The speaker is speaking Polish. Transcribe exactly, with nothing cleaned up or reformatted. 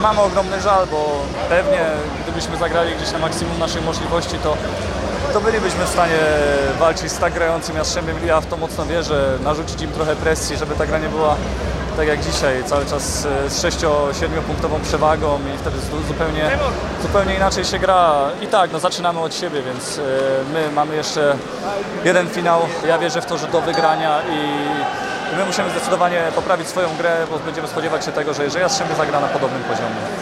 Mamy ogromny żal, bo pewnie gdybyśmy zagrali gdzieś na maksimum naszych możliwości, to, to bylibyśmy w stanie walczyć z tak grającym Jastrzębiem. Ja w to mocno wierzę, narzucić im trochę presji, żeby ta gra nie była tak jak dzisiaj, cały czas z sześcio-siedmiu punktową przewagą i wtedy zupełnie, zupełnie inaczej się gra. I tak, no zaczynamy od siebie, więc my mamy jeszcze jeden finał. Ja wierzę w to, że do wygrania i my musimy zdecydowanie poprawić swoją grę, bo będziemy spodziewać się tego, że, że Jastrzębie zagra na podobnym poziomie.